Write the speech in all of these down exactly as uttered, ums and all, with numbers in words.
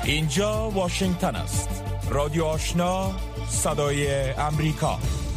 اینجا واشنگتن است. رادیو آشنا، صدای امریکا.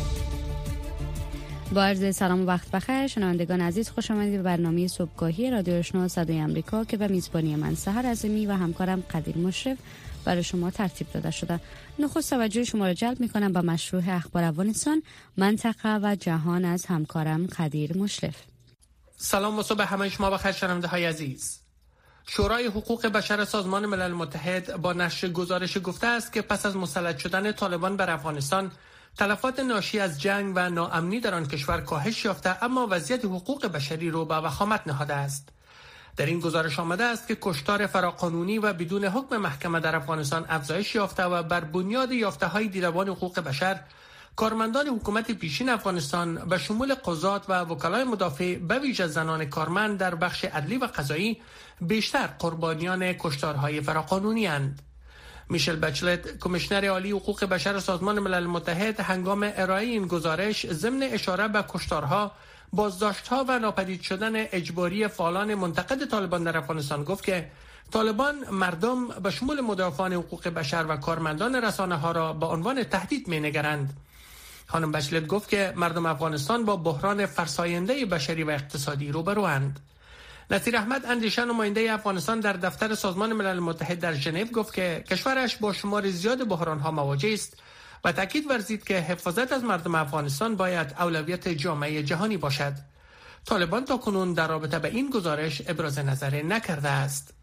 با عرض سلام و وقت بخیر شنوندگان عزیز، خوش آمدید به برنامه صبحگاهی رادیو آشنا صدای امریکا که به میزبانی من سحر عظیمی و همکارم قدیر مشرف برای شما ترتیب داده شده. نخست توجه شما را جلب می‌کنم به مشروع اخبار افغانستان، منطقه و جهان از همکارم قدیر مشرف. سلام و صبح همه شما بخیر شنونده‌های عزیز. شورای حقوق بشر سازمان ملل متحد با نشر گزارش گفته است که پس از مسلط شدن طالبان بر افغانستان، تلفات ناشی از جنگ و ناامنی در آن کشور کاهش یافته، اما وضعیت حقوق بشری رو به وخامت نهاده است. در این گزارش آمده است که کشتار فراقانونی و بدون حکم محکمه در افغانستان افزایش یافته و بر بنیاد یافته‌های دیدبان حقوق بشر، کارمندان حکومت پیشین افغانستان به شمول قضات و وکلای مدافع به ویژه زنان کارمند در بخش عدلی و قضایی بیشتر قربانیان کشتارهای فراقانونی اند. میشل بچلت، کمیشنر عالی حقوق بشر سازمان ملل متحد، هنگام ارائه این گزارش ضمن اشاره به کشتارها، بازداشت‌ها و ناپدید شدن اجباری فعالان منتقد طالبان در افغانستان گفت که طالبان مردم به شمول مدافعان حقوق بشر و کارمندان رسانه‌ها را به عنوان تهدید می‌نگرند. خانم بچلت گفت که مردم افغانستان با بحران فرساینده بشری و اقتصادی روبروند. نصیر احمد، اندیشه نماینده افغانستان در دفتر سازمان ملل متحد در ژنو، گفت که کشورش با شمار زیاد بحران‌ها مواجه است و تاکید ورزید که حفاظت از مردم افغانستان باید اولویت جامعه جهانی باشد. طالبان تاکنون در رابطه به این گزارش ابراز نظر نکرده است.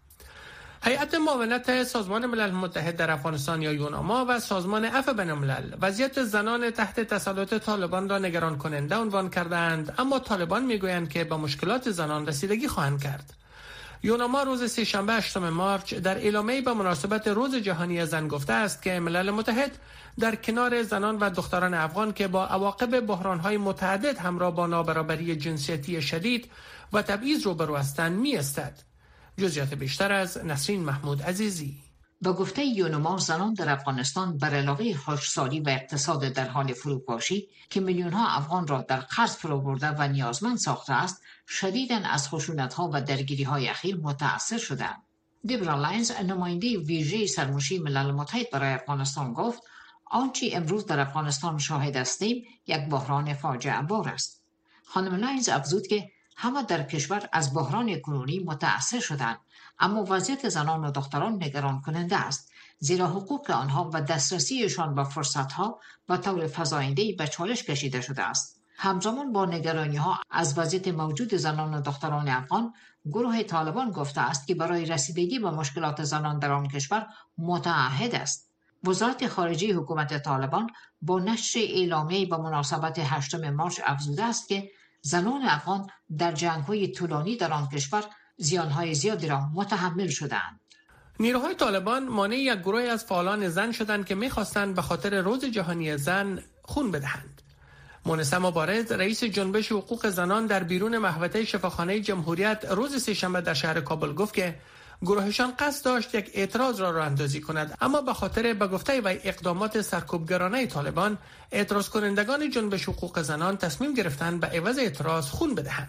هیئت معاونت سازمان ملل متحد در افغانستان یا یوناما و سازمان عفو بین‌الملل وضعیت زنان تحت تسلط طالبان را نگران کننده عنوان کردند، اما طالبان میگویند که به مشکلات زنان رسیدگی خواهند کرد. یوناما روز سه‌شنبه هشتم مارس در اعلامیه‌ای به مناسبت روز جهانی زن گفته است که ملل متحد در کنار زنان و دختران افغان که با عواقب بحران‌های متعدد همراه با نابرابری جنسیتی شدید و تبعیض روبرو هستند می‌ایستد. جزئیات بیشتر از نسرین محمود عزیزی. با گفته یوناما، زنان در افغانستان بر علاوه خشکسالی و اقتصاد در حال فروپاشی که میلیون‌ها افغان را در قرض فرو برده و نیازمند ساخته است، شدیداً از خشونت‌ها و درگیری‌های اخیر متأثر شدند. دیبرا لاینز، نماینده ویژه سرمشی ملل متحد برای افغانستان، گفت آنچه امروز در افغانستان شاهد هستیم یک بحران فاجعه بار است. خانم لاینز افزود که همه در کشور از بحران کنونی متأثر شدند، اما وضعیت زنان و دختران نگران کننده است، زیرا حقوق آنها و دسترسیشان به فرصتها به طور فزاینده‌ای به چالش کشیده شده است. همزمان با نگرانی‌ها از وضعیت موجود زنان و دختران افغان، گروه طالبان گفته است که برای رسیدگی به مشکلات زنان در آن کشور متعهد است. وزارت خارجه حکومت طالبان با نشر اعلامیه‌ای به مناسبت هشتم مارس افزوده است که زنان افغان در جنگ‌های طولانی در آن کشور زیان‌های زیادی را متحمل شدند. نیروهای طالبان مانع یک گروه از فعالان زن شدند که می‌خواستند به خاطر روز جهانی زن خون بدهند. مونسه مبارز، رئیس جنبش حقوق زنان در بیرون محوطه شفاخانه جمهوریت، روز سه‌شنبه در شهر کابل گفت که گروهشان قصد داشت یک اعتراض را راه اندازی کند، اما به خاطر به گفته وی اقدامات سرکوبگرانه طالبان، اعتراض کنندگان جنبش حقوق زنان تصمیم گرفتند به عوض اعتراض خون بدهند.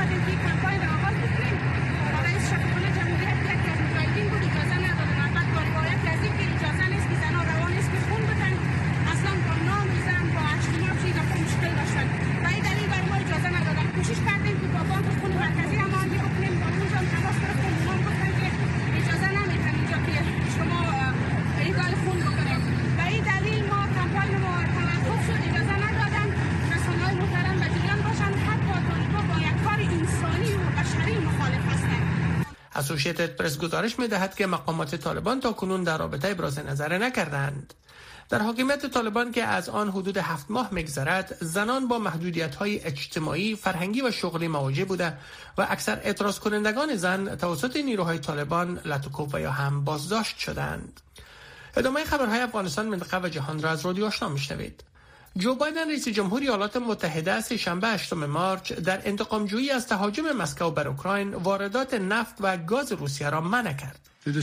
اسوشیتد پرس گزارش می‌دهد که مقامات طالبان تا کنون در رابطه ابراز نظر نکردند. در حاکمیت طالبان که از آن حدود هفت ماه می‌گذرد، زنان با محدودیت‌های اجتماعی، فرهنگی و شغلی مواجه بوده و اکثر اعتراض کنندگان زن توسط نیروهای طالبان لطوکوف و یا هم بازداشت شدند. ادامه خبرهای افغانستان، منطقه و جهان را از رادیو آشنا می‌شنوید. جو بایدن رئیس جمهوری ایالات متحده سه‌شنبه هشتم مارس در انتقام‌جویی از تهاجم مسکو بر اوکراین واردات نفت و گاز روسیه را منع کرد.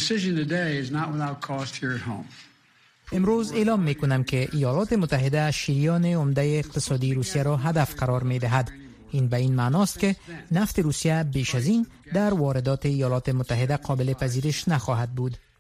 امروز اعلام می‌کنم که ایالات متحده شریان عمده اقتصادی روسیه را هدف قرار می‌دهد. این به این معناست که نفت روسیه بیش از این در واردات ایالات متحده قابل پذیرش نخواهد بود.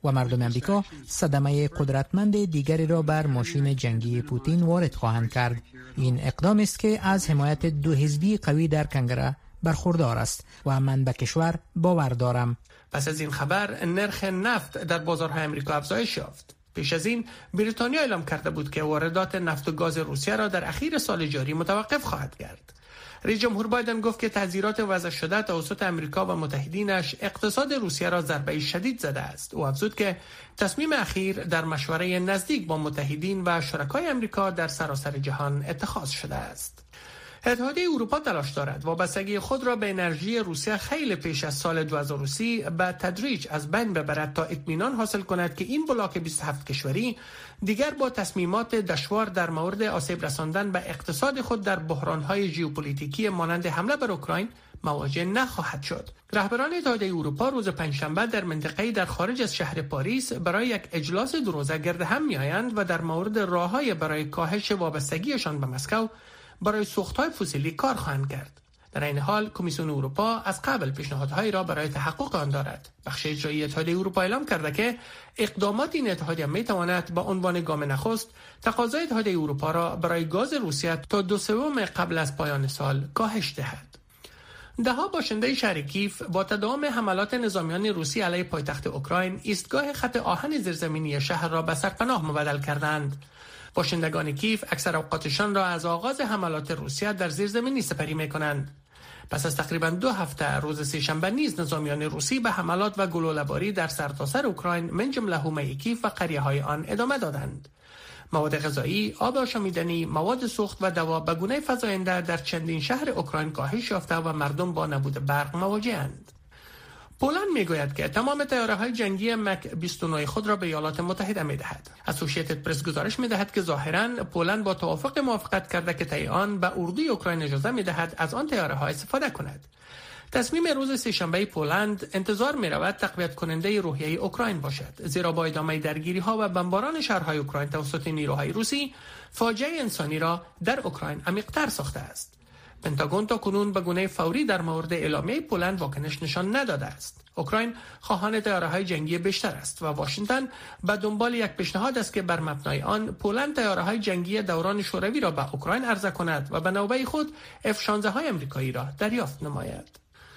و مردم امریکا صدمه قدرتمند دیگری را بر ماشین جنگی پوتین وارد خواهند کرد. این اقدام است که از حمایت دو حزبی قوی در کنگره برخوردار است و من به کشور باور دارم. پس از این خبر نرخ نفت در بازارهای امریکا افزایش یافت. پیش از این بریتانیا اعلام کرده بود که واردات نفت و گاز روسیه را در اخیر سال جاری متوقف خواهد کرد. رئیس جمهور بایدن گفت که تحذیرات وضع شده توسط امریکا و متحدینش اقتصاد روسیه را ضربه شدید زده است. او افزود که تصمیم اخیر در مشوره نزدیک با متحدین و شرکای امریکا در سراسر جهان اتخاذ شده است. اتحادیه اروپا تلاش دارد وابستگی خود را به انرژی روسیه خیلی پیش از سال دو هزار و سی به تدریج از بین ببرد تا اطمینان حاصل کند که این بلاک بیست و هفت کشوری دیگر با تصمیمات دشوار در مورد آسیب رساندن به اقتصاد خود در بحران‌های ژئوپلیتیکی مانند حمله بر اوکراین مواجه نخواهد شد. رهبران اتحادیه اروپا روز پنجشنبه در منطقه‌ای در خارج از شهر پاریس برای یک اجلاس دو روزه گرد هم می‌آیند و در مورد راه‌های برای کاهش وابستگیشان به مسکو برای سوخت‌های فسیلی کار خواهند کرد. در این حال کمیسیون اروپا از قبل پیشنهادهایی را برای تحقق آن دارد. بخش اجرایی اتحادیه اروپا اعلام کرده که اقدامات این اتحادیه می‌تواند با عنوان گام نخست تقاضای اتحادیه اروپا را برای گاز روسیه تا دو سوم قبل از پایان سال کاهش دهد. ده‌ها باشنده شهر کیف با تداوم حملات نظامیان روسی علیه پایتخت اوکراین ایستگاه خط آهن زیرزمینی شهر را به سرپناه مبدل کردند. باشندگان کیف اکثر اوقاتشان را از آغاز حملات روسیه در زیرزمینی سپری می‌کنند. پس از تقریباً دو هفته روز سه‌شنبه نیز نظامیان روسی به حملات و گلوله‌باری در سرتاسر اوکراین من جمله حومه کیف و قریه‌های آن ادامه دادند. مواد غذایی، آب آشامیدنی، مواد سوخت و دوا به گونه فزاینده در چندین شهر اوکراین کاهش یافته و مردم با نبود برق مواجه‌اند. پولند میگوید که تمام طیاره‌های جنگی مک بیست و نه خود را به ایالات متحده می‌دهد. اسوسییتد پرس گزارش می‌دهد که ظاهراً پولند با توافق موافقت کرده که طی آن به اردوی اوکراین اجازه می‌دهد از آن طیاره‌ها استفاده کند. تصمیم روز سه‌شنبه پولند انتظار می‌رود تقویت کننده روحیه اوکراین باشد، زیرا با ادامه درگیری‌ها و بمباران شهرهای اوکراین توسط نیروهای روسی فاجعه انسانی را در اوکراین عمیق‌تر ساخته است. پنتاگون تا کنون به گونه فوری در مورد اعلامیه پولند واکنش نشان نداده است. اوکراین خواهان طیاره‌های جنگی بیشتر است و واشنگتن به دنبال یک پیشنهاد است که بر مبنای آن پولند طیاره‌های جنگی دوران شوروی را به اوکراین عرضه کند و به نوبه خود اف شانزده های آمریکایی را دریافت نماید.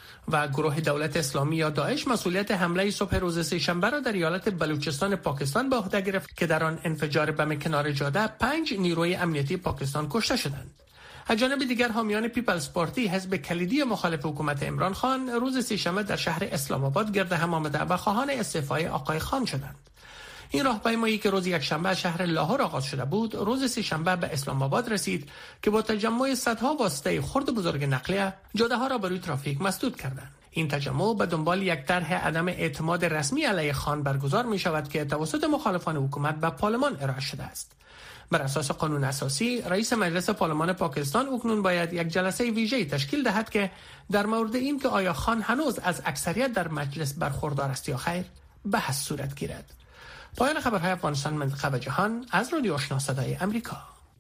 و گروه دولت اسلامی یا داعش مسئولیت حمله صبح روز سه‌شنبه را در ایالت بلوچستان پاکستان به عهده گرفت که در آن انفجار بم کنار جاده پنج نیروی امنیتی پاکستان کشته شدند. از جانب دیگر حامیان پیپلز پارتی حزب کلیدی مخالف حکومت عمران خان روز سه‌شنبه در شهر اسلام آباد گرد هم آمده و خواهان استعفای آقای خان شدند. این راهپیمایی که روز یکشنبه از شهر لاهور آغاز شده بود، روز سه‌شنبه به اسلام آباد رسید که با تجمع صدها واسطه خرد بزرگ نقلیه جاده ها را بر روی ترافیک مسدود کردند. این تجمع به دنبال یک طرح عدم اعتماد رسمی علیه خان برگزار می شود که توسط مخالفان حکومت به پارلمان ارائه شده است. بر اساس قانون اساسی، رئیس مجلس پارلمان پاکستان اکنون باید یک جلسه ویژه‌ای تشکیل دهد که در مورد این که آیا خان هنوز از اکثریت در مجلس برخوردار است یا خیر بحث صورت گیرد. پایان خبرهای افغانستان، منطقه و جهان از رادیو آشنا صدای امریکا.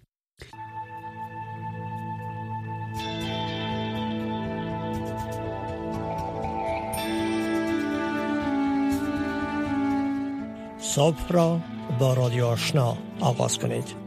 صبح را با رادیو آشنا آغاز کنید.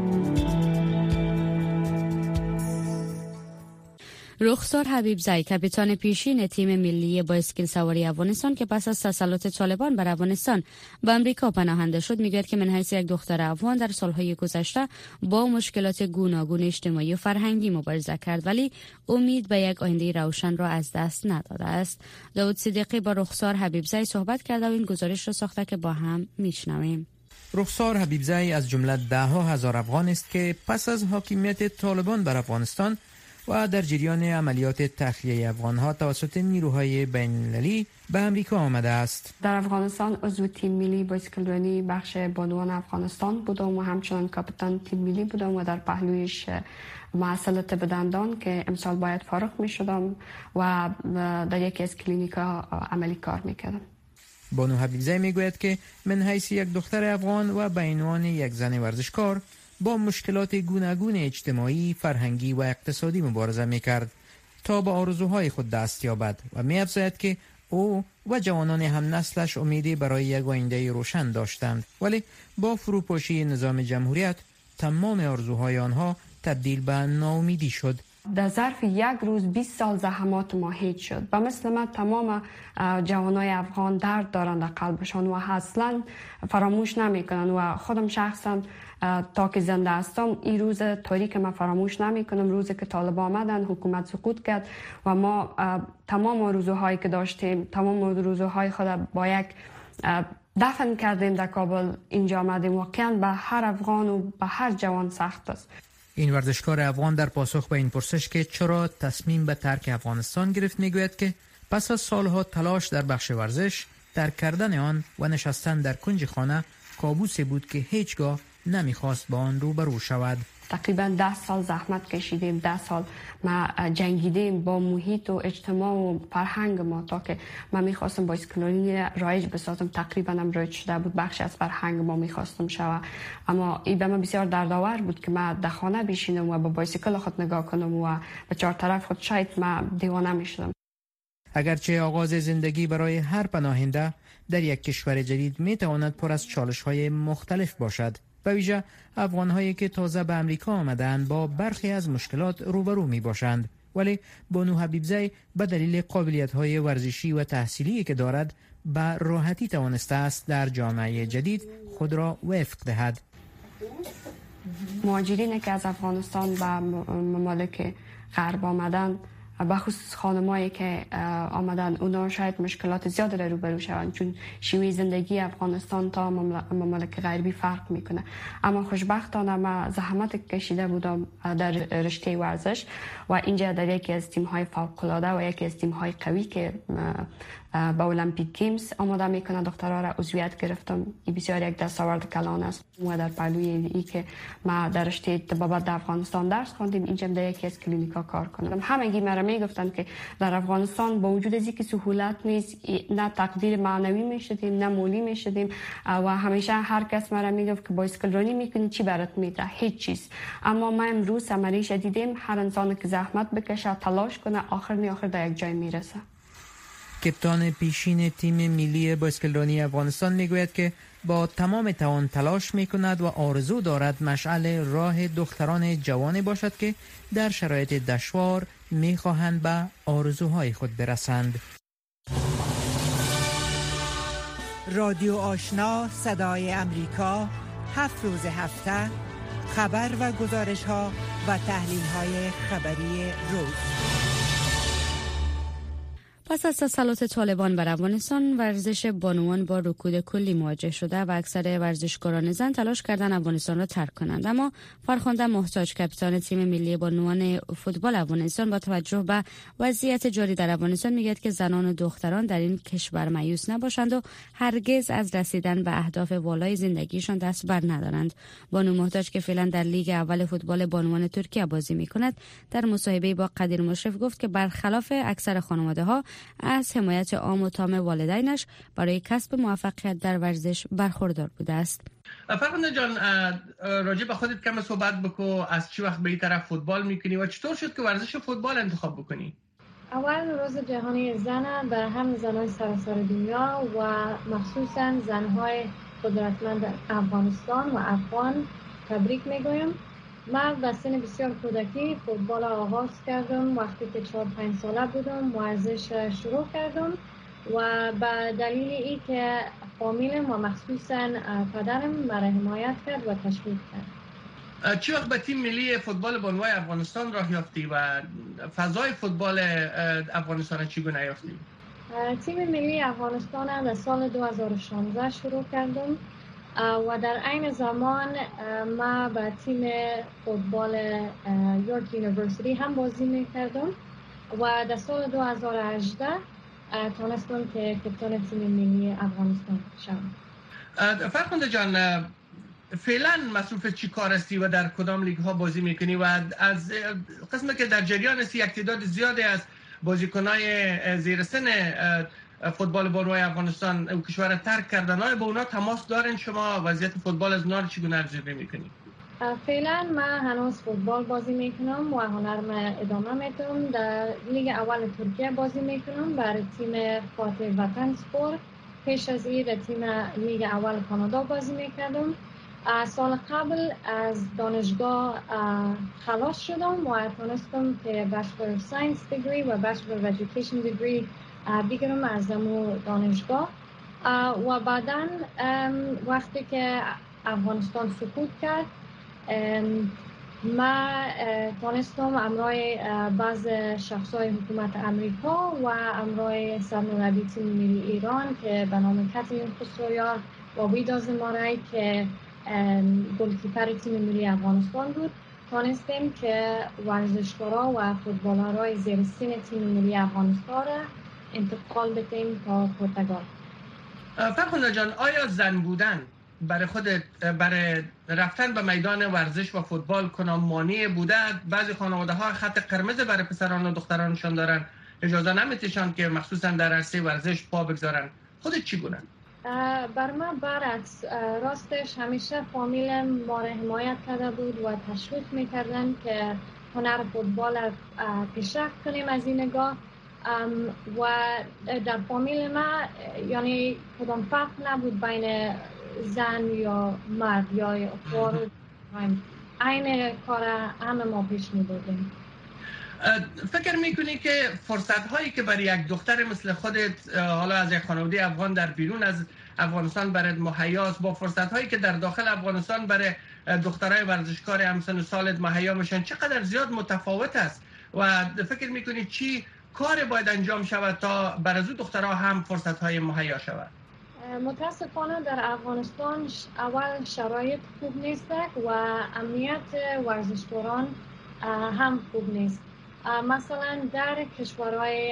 رخسار حبیبزی کاپیتان پیشین تیم ملی بایسکل سواری افغانستان که پس از تسلط طالبان بر افغانستان به امریکا پناهنده شد میگوید که من حیث یک دختر افغان در سالهای گذشته با مشکلات گوناگون اجتماعی و فرهنگی مبارزه کرد، ولی امید به یک آینده روشن را از دست نداده است. داود صدیقی با رخسار حبیبزی صحبت کرده و این گزارش را ساخته که با هم میشنویم. رخسار حبیبزی از جمله ده ها هزار افغان است که پس از حاکمیت طالبان بر افغانستان و در جریان عملیات تخلیه افغانها توسط نیروهای بین‌المللی به امریکا آمده است. در افغانستان عضو تیم ملی بایسکلرانی بخش بانوان افغانستان بودم و همچنان کاپیتان تیم ملی بودم و در پهلویش معسل طب دندان که امسال باید فارغ می شدم و در یکی از کلینیک‌ها عملی کار می کردم. بانو حبیبزی می گوید که من حیث یک دختر افغان و به عنوان یک زن ورزشکار با مشکلات گوناگون اجتماعی، فرهنگی و اقتصادی مبارزه می‌کرد تا به آرزوهای خود دست یابد و می‌افزاید که او و جوانان هم نسلش امیدی برای یک آینده روشن داشتند، ولی با فروپاشی نظام جمهوریت تمام آرزوهای آنها تبدیل به ناامیدی شد. در ظرف یک روز بیست سال زحمات ما هیچ شد و مثل من تمام جوانای افغان درد دارند در قلبشان و اصلا فراموش نمیکنن و خودم شخصا تا که زنده هستم این روز تاریک من فراموش نمیکنم. روزی که طالبان آمدن حکومت سقوط کرد و ما تمام آرزوهایی که داشتیم، تمام آرزوهای خود با یک دفن کردیم در کابل اینجا آمدیم. واقعا به هر افغان و به هر جوان سخت است. این ورزشکار افغان در پاسخ به این پرسش که چرا تصمیم به ترک افغانستان گرفت میگوید که پس از سالها تلاش در بخش ورزش، ترک کردن آن و نشستن در کنج خانه کابوسی بود که هیچگاه نمیخواست با آن روبرو شود. تقریبا ده سال زحمت کشیدیم، ده سال ما جنگیدیم با محیط و اجتماع و فرهنگ ما تا که ما میخواستم بایسکلونی رایج بسازم. تقریبا هم رایج شده بود، بخش از فرهنگ ما میخواستم شود، اما این به من بسیار دردآور بود که ما در خانه بشینم و با بایسکل خود نگاه کنم و به چهار طرف خود شاید ما دیوانه میشدم. اگرچه آغاز زندگی برای هر پناهنده در یک کشور جدید میتواند پر از چالش‌های مختلف باشد، به ویژه افغان‌هایی که تازه به امریکا آمدند با برخی از مشکلات روبرو می باشند، ولی بانو حبیبزی به دلیل قابلیت‌های ورزشی و تحصیلی که دارد به راحتی توانسته است در جامعه جدید خود را وفق دهد. مهاجرینی که از افغانستان به ممالک غرب آمدن، به خصوص خانمایی که آمدن، اونا شاید مشکلات زیادی رو روبرو شوند چون شیوه زندگی افغانستان تا ممالک غربی فرق میکنه. اما خوشبختانه من زحمت کشیده بودم در رشته ورزش و اینجا در یکی از تیم‌های فوق‌العاده و یکی از تیم‌های قوی که به المپیک گیمز آماده میکنه دخترها را عضویت گرفتم. این بسیار یک دستاورد کلان است و در پهلوی ای که ما در رشته طبابت در افغانستان درس خواندیم، اینجا در یکی از کلینیکا کار کنم. همگی مرا میگفتن که در افغانستان با وجود از اینکه سهولت نیست، نه تقدیر معنوی میشدیم نه مولی میشدیم و همیشه هر کس مرا میگفت که بایسکل رانی میکنی چی برات میده؟ هیچ چیز. اما ما امروز ثمره‌اش دیدیم. هر انسان که زحمت بکشه، تلاش کنه، آخر نه آخر در یک جای میرسه. کپتان پیشین تیم ملی بایسکلرانی افغانستان میگوید که با تمام توان تلاش میکند و آرزو دارد مشعل راه دختران جوان باشد که در شرایط دشوار میخواهند به آرزوهای خود برسند. رادیو آشنا صدای امریکا، هفت روز هفته خبر و گزارش ها و تحلیل های خبری روز. پس از تسلط طالبان بر افغانستان، ورزش بانوان با رکود کلی مواجه شده و اکثر ورزشکاران زن تلاش کردن افغانستان را ترک کنند. اما فرخنده محتاج، کاپیتان تیم ملی بانوان فوتبال افغانستان، با توجه به وضعیت جاری در افغانستان میگوید که زنان و دختران در این کشور مایوس نباشند و هرگز از رسیدن به اهداف والای زندگیشان دست بر ندارند. بانو محتاج که فعلا در لیگ اول فوتبال بانوان ترکیه بازی میکند، در مصاحبه با قدیر مشرف گفت که برخلاف اکثر خانواده‌ها از حمایت عام و تام والدینش برای کسب موفقیت در ورزش برخوردار بوده است. فرخنده جان، راجع به خودت کم صحبت بکو. از چی وقت به این طرف فوتبال میکنی و چطور شد که ورزش فوتبال انتخاب بکنی؟ اول روز جهانی زن بر هم زنان سراسر دنیا و مخصوصا زنهای قدرتمند افغانستان و افغان تبریک میگویم. من در سن بسیار کودکی فوتبال آغاز کردم. وقتی که چهار پنج ساله بودم ورزش شروع کردم و به دلیل ای که فامیلم و مخصوصا پدرم مرا حمایت کرد و تشویق کرد. چی وقت به تیم ملی فوتبال بانوان افغانستان راه یافتی و فضای فوتبال افغانستان چگونه یافتی؟ تیم ملی افغانستان در سال دو هزار و شانزده شروع کردم و در عین زمان ما با تیم فوتبال یورک یونیورسیتی هم بازی میکردم و در سال دو هزار و هجده تونستم که کپتان تیم ملی افغانستان شدم. فرخنده جان، فعلا مصروف چی کار هستی و در کدام لیگ ها بازی میکنی و از قسمت که در جریان هستی یک تعداد زیادی از بازیکنای زیر سن فوتبال بانوان افغانستان او کشور ترک کردن، های با اونا تماس دارین شما؟ وضعیت فوتبال از اونا رو چگونه ارزیابی میکنی؟ فعلا من هنوز فوتبال بازی میکنم و هنرم ادامه میتونم. در لیگ اول ترکیه بازی میکنم برای تیم فاتح وطن سپورت. پیش از این در تیم لیگ اول کانادا بازی میکردم. سال قبل از دانشگاه خلاص شدم و تونستم که بچلر ساینس دیگری و بچلر ادویکیشن دیگری بگیرم از امو دانشگاه. و بعدا وقتی که افغانستان سقوط کرد ما تونستم امروی بعض شخصای حکومت امریکا و امروی سرمربی تیم ملی ایران که به نام کاترین خسرویار و ویداز مارای که گلکیپر تیم ملی افغانستان بود تونستیم که ورزشکارا و فوتبالرای زیر سن تیم ملی افغانستان را انتقال بدیم تا پرتغال. فرخنده جان، آیا زن بودن برای خودت برای رفتن به میدان ورزش و فوتبال کنم مانع بوده؟ بعضی خانواده ها خط قرمز برای پسران و دخترانشان دارن، اجازه نمیتشان که مخصوصا در عرصه ورزش پا بگذارن. خودت چی گونه؟ بر من برعکس، راستش همیشه فامیل ما را حمایت کرده بود و تشویق میکردن که هنر فوتبال پیشرفت کنیم از این نگاه. و در فامیل ما یعنی کدام فرق نبود بین زن یا مرد یا افراد، این کار همه ما پیش می بردیم. فکر میکنی که فرصت هایی که برای یک دختر مثل خودت حالا از یک خانواده افغان در بیرون از افغانستان برای مهیاست با فرصت هایی که در داخل افغانستان برای دخترای ورزشکار همسن و سالت مهیا میشن چقدر زیاد متفاوت است و فکر میکنی چی کار باید انجام شود تا برای دخترها هم فرصت های مهیا شود؟ متاسفانه در افغانستان اول شرایط خوب نیست و امنیت ورزشکاران هم خوب نیست. مثلا در کشورهای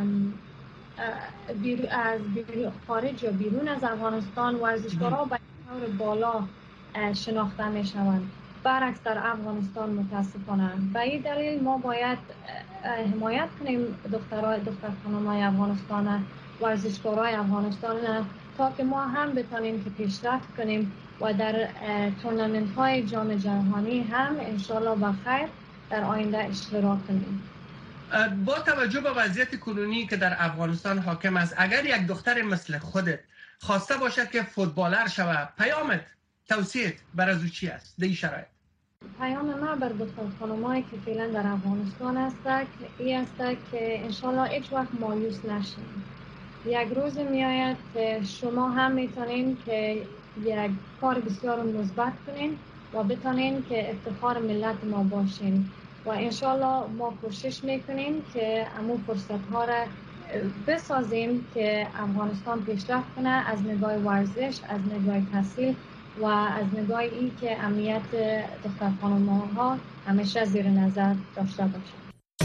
از خارج یا بیرون از افغانستان ورزشکاران به طور بالا شناخته می شوند، برعکس در افغانستان متاسفانه. به این دلیل ما باید حمایت کنیم دخترای دختر خانمای افغانستان، ورزشکارای افغانستان، تا که ما هم بتونیم که پیشرفت کنیم و در تورنمنت های جام جهانی هم انشالله بخیر در آینده اشتراک کنیم. با توجه به وضعیت کنونی که در افغانستان حاکم است، اگر یک دختر مثل خودت خواسته باشد که فوتبالر شود، پیامت توصیه‌ات برای او چی است در این شرایط؟ پیام ما بر دختر خانمایی که فعلا در افغانستان هستند این است که انشالله هیچ وقت مایوس نشین. یک روز میآید که شما هم میتونین که یک کار بسیار مثبت کنین و بتونین که افتخار ملت ما باشین و انشالله ما کوشش میکنیم که امو فرصت ها را بسازیم که افغانستان پیشرفت کنه از نگاه ورزش، از نگاه تحصیل و از نگاه این که امنیت دختر خانم‌ها همیشه زیر نظر داشته باشه.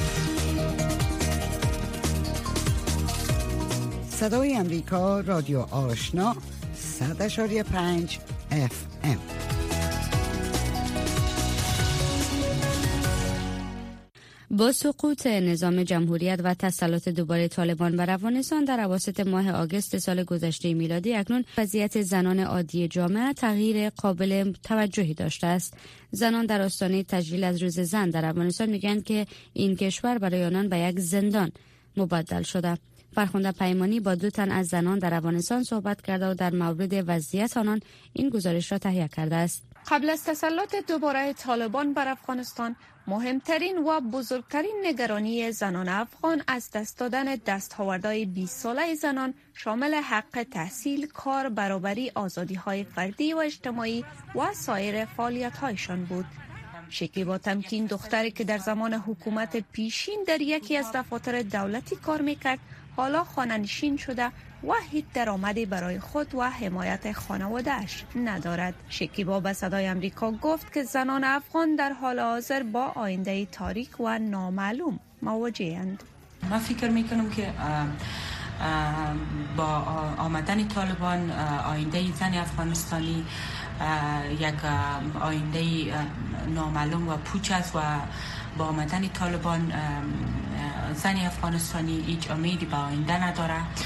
صدای امریکا، رادیو آشنا، صد اشاری پنج اف ام. با سقوط نظام جمهوریت و تسلط دوباره طالبان بر افغانستان در اواسط ماه آگوست سال گذشته میلادی، اکنون وضعیت زنان عادی جامعه تغییر قابل توجهی داشته است. زنان در آستانه تجلیل از روز زن در افغانستان میگن که این کشور برای آنان به یک زندان مبدل شده. فرخنده پیمانی با دو تن از زنان در افغانستان صحبت کرده و در مورد وضعیت آنان این گزارش را تهیه کرده است. قبل از تسلط دوباره طالبان بر افغانستان، مهمترین و بزرگترین نگرانی زنان افغان از دست دادن دستاوردهای بیست ساله زنان شامل حق تحصیل، کار، برابری، آزادی‌های فردی و اجتماعی و سایر فعالیت‌هایشان بود. شکیبا تمکین، دختری که در زمان حکومت پیشین در یکی از دفاتر دولتی کار میکرد، حالا خانه‌نشین شده و هیچ درآمدی برای خود و حمایت خانواده‌اش ندارد. شکیبا به صدای امریکا گفت که زنان افغان در حال حاضر با آینده تاریک و نامعلوم مواجه‌اند. من فکر میکنم که با آمدن طالبان آینده زن افغانستانی یک آینده نامعلوم و پوچ است و با آمدن طالبان زن افغانستانی هیچ امیدی به آینده نداره.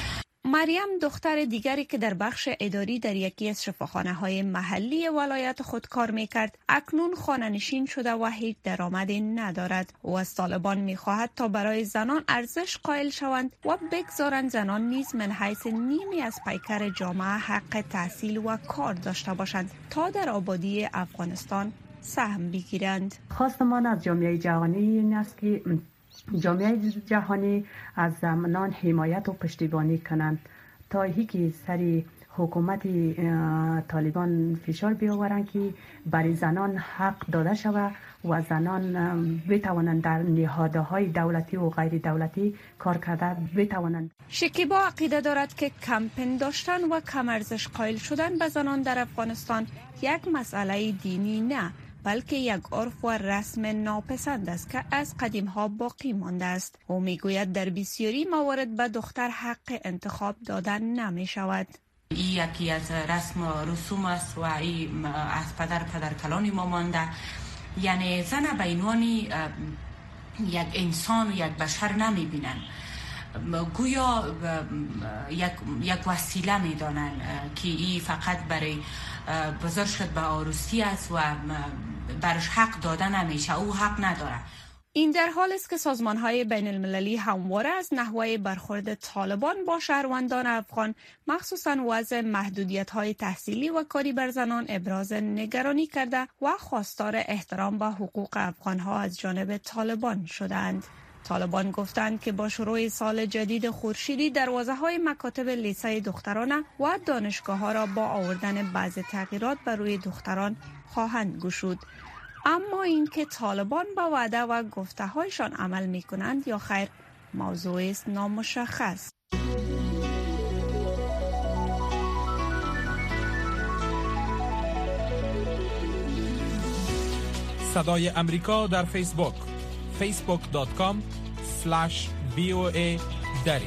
مریم دختر دیگری که در بخش اداری در یکی از شفاخانه‌های محلی ولایت خود کار می‌کرد، اکنون خانه‌نشین شده و هیچ درآمدی ندارد. او از طالبان می‌خواهد تا برای زنان ارزش قائل شوند و بگذارند زنان نیز من حیث نیمی از پیکر جامعه حق تحصیل و کار داشته باشند تا در آبادی افغانستان سهم بگیرند. خواستمان از جامعه جهانی این است که جامعه جهانی از زنان حمایت و پشتیبانی کنند تا هیچ سری حکومت طالبان فشار بیاورند که برای زنان حق داده شود و زنان بتوانند در نهادهای دولتی و غیر دولتی کار کرده بتوانند. شکیبا عقیده دارد که کمپین داشتن و کم ارزش قائل شدن به زنان در افغانستان یک مسئله دینی نه، بلکه یک عرف و رسم ناپسند است که از قدیم ها باقی مانده است. او میگوید در بسیاری موارد به دختر حق انتخاب دادن نمی شود. این یکی از رسم و رسوم است و این از پدر پدر کلانی ما مانده. یعنی زن به عنوان یک انسان و یک بشر نمی بینن، گویا یک یک وسیله می دانن که این فقط برای بزرگ شد به عروسی است و برش حق داده نمیشه، او حق نداره. این در حال است که سازمان‌های بین المللی همواره از نحوه برخورد طالبان با شهروندان افغان، مخصوصاً وضع محدودیت‌های تحصیلی و کاری بر زنان ابراز نگرانی کرده و خواستار احترام به حقوق افغان‌ها از جانب طالبان شدند. طالبان گفتند که با شروع سال جدید خورشیدی دروازه‌های مکاتب لیسه دخترانه و دانشگاه‌ها را با آوردن بعضی تغییرات بر روی دختران خواهند گشود. اما اینکه طالبان با وعده و گفته‌هایشان عمل می‌کنند یا خیر موضوع است نامشخص. صدای امریکا در فیسبوک فیسبوک دات کام اسلش بی او ای دری.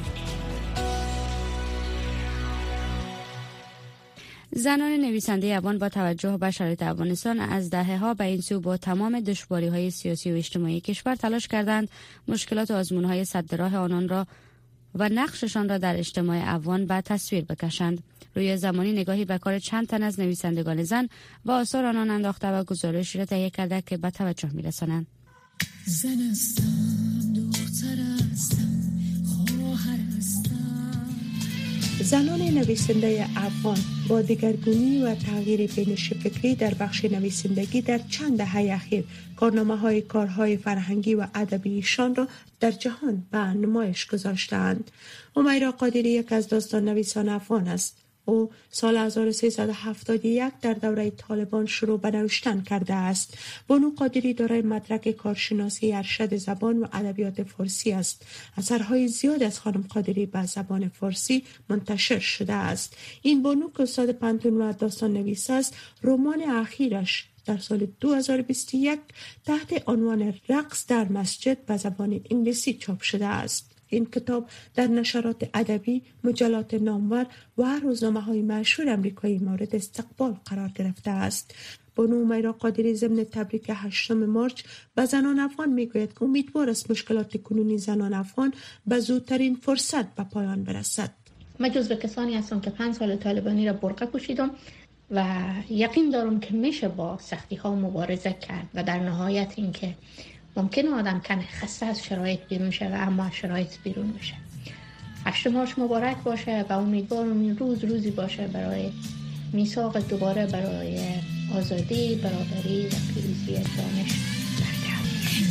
زنان نویسنده افغان با توجه به شرایط افغانستان از دهه‌ها به این سو با تمام دشواری‌های سیاسی و اجتماعی کشور تلاش کردند مشکلات و آزمون‌های سد راه آنان را و نقششان را در اجتماع افغان به تصویر بکشند. روی زمانی نگاهی به کار چند تن از نویسندگان زن و آثار آنان انداخته و گزارشی را تهیه کرده که به توجه می‌رسانند. زن هستم، دختر هستم، خواهر هستم. زنان نویسنده افغان با دگرگونی و تغییر بینش فکری در بخش نویسندگی در چند دهه اخیر کارنامه‌های کارهای فرهنگی و ادبیشان را در جهان به نمایش گذاشتند. همیرا قادری یک از داستان نویسان افغان است. او سال هزار و سیصد و هفتاد و یک در دوره طالبان شروع به نوشتن کرده است. بانو قادری دارای مدرک کارشناسی ارشد زبان و ادبیات فارسی است. اثرهای زیاد از خانم قادری به زبان فارسی منتشر شده است. این بانو که استاد پنتون و داستان نویس است، رمان اخیرش در سال دو هزار و بیست و یک تحت عنوان رقص در مسجد به زبان انگلیسی چاپ شده است. این کتاب در نشرات ادبی، مجلات نامور و روزنامه‌های مشهور آمریکایی مورد استقبال قرار گرفته است. بانو همیرا قادری ضمن تبریک هشتم مارچ به زنان افغان میگوید که امیدوار است مشکلات کنونی زنان افغان به زودترین فرصت به پایان برسد. من جزو کسانی هستم که پنج سال طالبانی را برقه کشیدم و یقین دارم که میشه با سختی ها مبارزه کرد و در نهایت اینکه ممکنه آدم کنه خسته از شرایط بیرون شه و اما شرایط بیرون میشه. هشتم مارچ مبارک باشه و امیدوارم این روز روزی باشه برای میثاق دوباره برای آزادی، برابری و پیروزی دانش در جهان.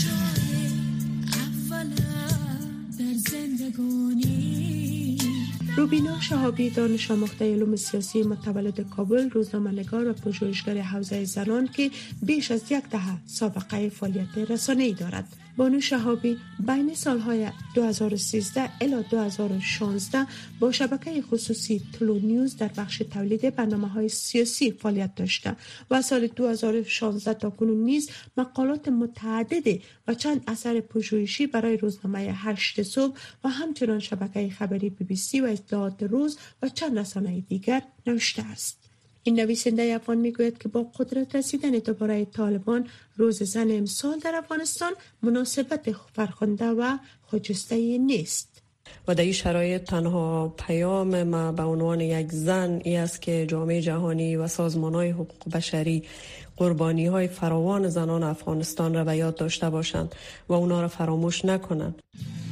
روبینا شهابی دانش آموخته علوم سیاسی متولد کابل، روزنامه‌نگار و پژوهشگر حوزه زنان که بیش از یک دهه سابقه فعالیت رسانه‌ای دارد. بانو شهابی بین سالهای دو هزار و سیزده الی دو هزار و شانزده با شبکه خصوصی تلو نیوز در بخش تولید برنامه‌های سیاسی فعالیت داشته و سال دو هزار و شانزده تا کنون نیز مقالات متعدد و چند اثر پژوهشی برای روزنامه هشت صبح و همچنان شبکه خبری بی بی سی و اطلاعات روز و چند رسانه دیگر نوشته است. این نویسنده افغان میگوید که با قدرت رسیدن دوباره طالبان، روز زن امسال در افغانستان مناسبت فرخنده و خجسته نیست. و در این شرایط تنها پیام ما به عنوان یک زن ای است که جامعه جهانی و سازمان‌های حقوق بشری قربانی‌های فراوان زنان افغانستان را به یاد داشته باشند و اونا را فراموش نکنند.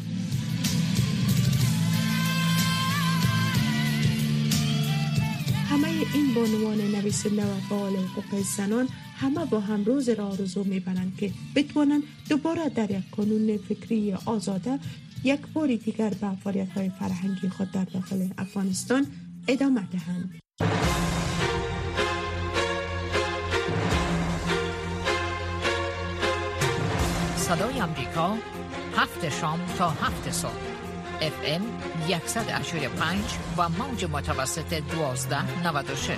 همه این بانوان نویسنده و فعال حقوق زنان همه با هم روز را آرزو می‌برند که بتوانند دوباره در یک قانون فکری آزاده یک بار دیگر به فعالیت‌های فرهنگی خود در داخل افغانستان ادامه دهند. صدای امریکا، هفت شام تا هفت صبح، اف ام صد و هشتاد و پنج و موج متوسط دوازده نود و شش.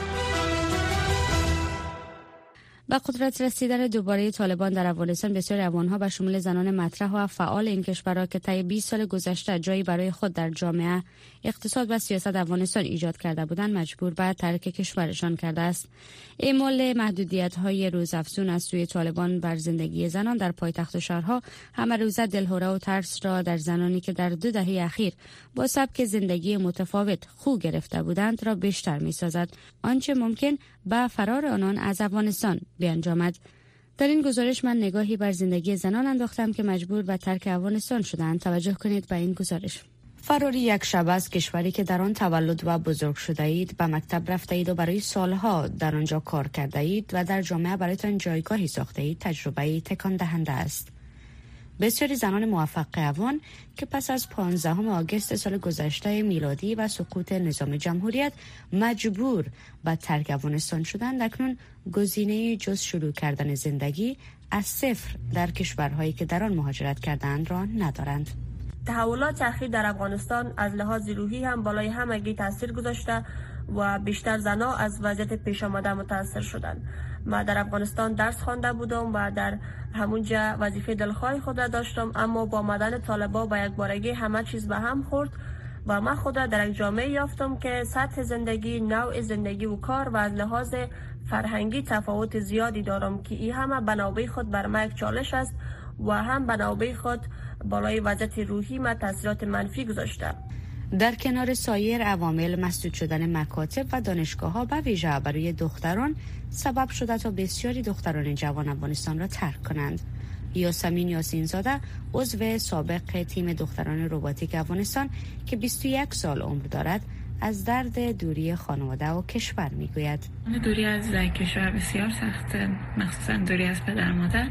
با قدرت رسیدن دوباره طالبان در افغانستان، بسیاری افغان‌ها به شمول زنان مطرح و فعال این کشورها که طی بیست سال گذشته جایی برای خود در جامعه، اقتصاد و سیاست افغانستان ایجاد کرده بودند، مجبور به ترک کشورشان کرده است. اعمال محدودیت‌های روزافزون از سوی طالبان بر زندگی زنان در پایتخت و شهرها همه روزه دلهره و ترس را در زنانی که در دو دهه اخیر با سبک زندگی متفاوت خو گرفته بودند را بیشتر می‌سازد، آنچه ممکن به فرار آنان از افغانستان بیانجامد. در این گزارش من نگاهی بر زندگی زنان انداختم که مجبور به ترک افغانستان شدند. توجه کنید به این گزارش. فراری یک شب از کشوری که در آن تولد و بزرگ شده اید، به مکتب رفته اید و برای سالها در آنجا کار کرده اید و در جامعه برایتان جایگاهی ساخته اید، تجربه تکان دهنده است. بسیاری زنان موفق افغان که پس از پانزدهم آگوست سال گذشته میلادی و سقوط نظام جمهوریت مجبور به ترک افغانستان شدند، اکنون گزینه جز شروع کردن زندگی از صفر در کشورهایی که در آن مهاجرت کردند را ندارند. تحولات اخیر در افغانستان از لحاظ روحی هم بالای همگی تاثیر گذاشته و بیشتر زنها از وضعیت پیش آمده متاثر شدند. ما در افغانستان درس خوانده بودم و در همونجا وظیفه دلخواه خود را داشتم، اما با آمدن طالبان با یک بارگی همه چیز به هم خورد و من خود را در یک جامعه یافتم که سطح زندگی، نوع زندگی و کار و از لحاظ فرهنگی تفاوت زیادی دارم که این همه بنابرای خود بر من یک چالش است و هم بنابرای خود بالای وضعیت روحی ما تاثیرات منفی گذاشته. در کنار سایر عوامل، مسدود شدن مکاتب و دانشگاه‌ها به ویژه برای دختران سبب شده تا بسیاری دختران جوان افغانستان را ترک کنند. یاسمین یاسین زاده، عضو سابق تیم دختران رباتیک افغانستان که بیست و یک سال عمر دارد، از درد دوری خانواده و کشور میگوید. دوری از کشور بسیار سخته، مخصوصا دوری از پدر مادر.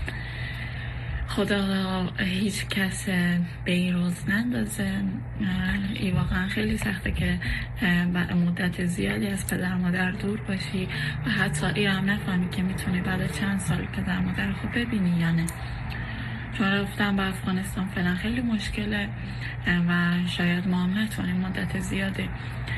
خدا هیچ کس بیروز نندازه. این واقعا خیلی سخته که بعد مدت زیادی از پدر مادر دور باشی و حتی این هم نفهمی که میتونی بعد چند سال پدر مادر خود ببینی یا نه. چون رفتن به افغانستان فعلا خیلی مشکله و شاید ما هم نتونیم مدت زیادی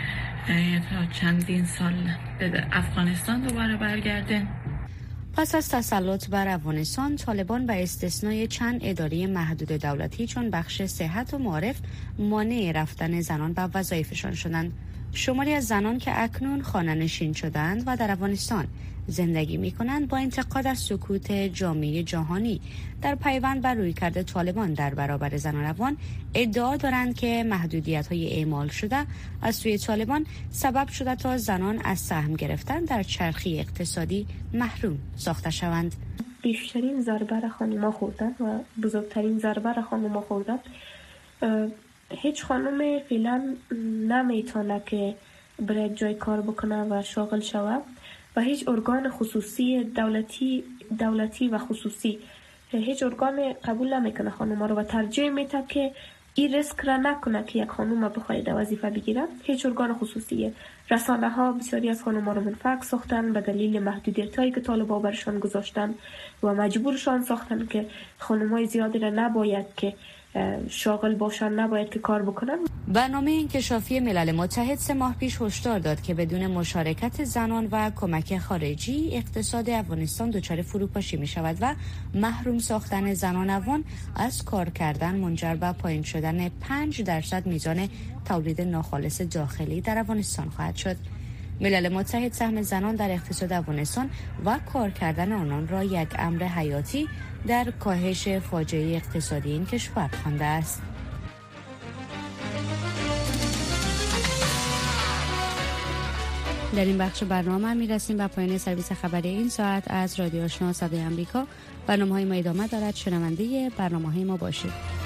تا چندین سال به افغانستان دوباره برگردیم. پس از تسلط بر افغانستان، طالبان به استثنای چند اداره محدود دولتی چون بخش صحت و معارف مانع رفتن زنان به وظایفشان شدند. شماری از زنان که اکنون خانه‌نشین شدند و در افغانستان زندگی می‌کنند، با انتقاد از سکوت جامعه جهانی در پیوند بر رویکرد طالبان در برابر زنان افغان ادعا دارند که محدودیت‌های اعمال شده از سوی طالبان سبب شده تا زنان از سهم گرفتن در چرخی اقتصادی محروم ساخته شوند. بیشترین ضربه را خانم‌ها خوردن و بزرگترین ضربه را خانم‌ها خوردن. هیچ خانم فعلا نمیتونه که برای جای کار بکنه و شاغل شود و هیچ ارگان خصوصی دولتی دولتی و خصوصی هیچ ارگان قبول نمیکنه خانم رو و ترجیح میده که این ریسک را نکنه که یک خانم بخواد وظیفه بگیره. هیچ ارگان خصوصی. رسانه ها بسیاری از خانم رو منفعل ساختن به دلیل محدودیت هایی که طالبان برشان گذاشتن و مجبورشان ساختن که خانم های زیادی را نباید که شاغل باشن، نباید که کار بکنن. برنامه انکشافی ملل متحد سه ماه پیش هشدار داد که بدون مشارکت زنان و کمک خارجی اقتصاد افغانستان دچار فروپاشی می شود و محروم ساختن زنان افغان از کار کردن منجر به پایین شدن پنج درصد میزان تولید ناخالص داخلی در افغانستان خواهد شد. ملل متحد سهم زنان در اقتصاد افغانستان و کار کردن آنان را یک امر حیاتی در کاهش فاجعه اقتصادی این کشور خوانده است. در این بخش برنامه می رسیم به پایان سرویس خبری این ساعت از رادیو آشنا صدای آمریکا. برنامه‌های ما ادامه دارد. شنونده برنامه‌های ما باشید.